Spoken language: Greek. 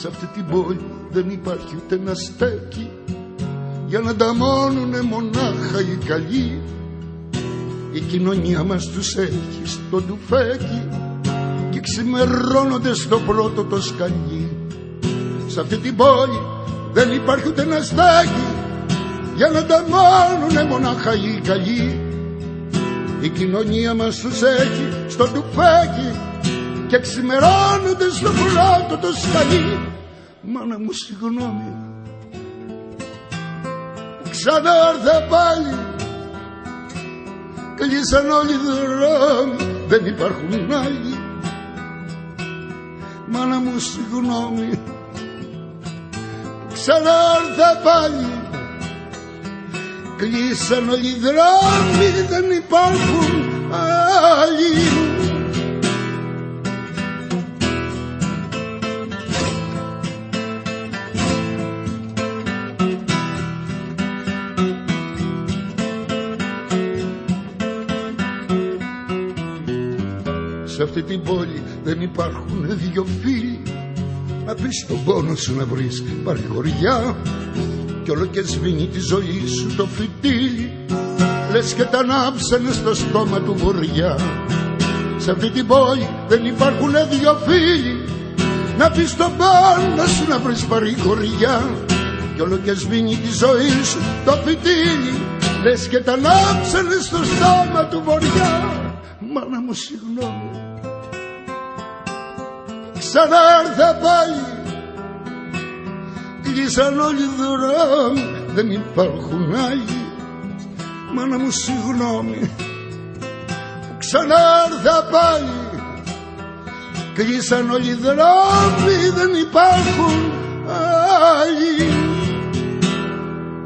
Σ' αυτή την πόλη δεν υπάρχει ούτε ένα στέκι για να ανταμώνουνε μονάχα οι καλοί. Η κοινωνία μας τους έχει στο τουφέκι και ξημερώνονται στο πρώτο το σκαλί. Σ' αυτή την πόλη δεν υπάρχει ούτε ένα στέκι για να ανταμώνουνε μονάχα οι καλοί. Η κοινωνία μας τους έχει στο τουφέκι και ξημερώνονται στο πρώτο το σκαλί. Μάνα μου συγγνώμη, ξανά έρθα πάλι. Κλείσαν όλοι οι δρόμοι, δεν υπάρχουν άλλοι. Μάνα μου συγγνώμη, ξανά έρθα πάλι. Κλείσαν όλοι οι δρόμοι, δεν υπάρχουν άλλοι. Σε αυτή την πόλη δεν υπάρχουν δυο φίλοι να πεις τον πόνο σου να βρεις παρηγοριά κι όλο και σβήνει τη ζωή σου το φυτίλι λες και τα ανάψανε στο στόμα του βοριά. Σε αυτή την πόλη δεν υπάρχουν δυο φίλοι να πεις τον πόνο σου να βρεις παρηγοριά κι όλο και σβήνει τη ζωή σου το φυτίλι λες και τα ανάψανε στο στόμα του βοριά. Μάνα μου συγγνώμη, ξανά έρθα πάλι. Κλείσαν όλοι οι δρόμοι, δεν υπάρχουν άλλοι. Μάνα μου συγγνώμη, ξανά έρθα πάλι. Κλείσαν όλοι οι δρόμοι, δεν υπάρχουν άλλοι.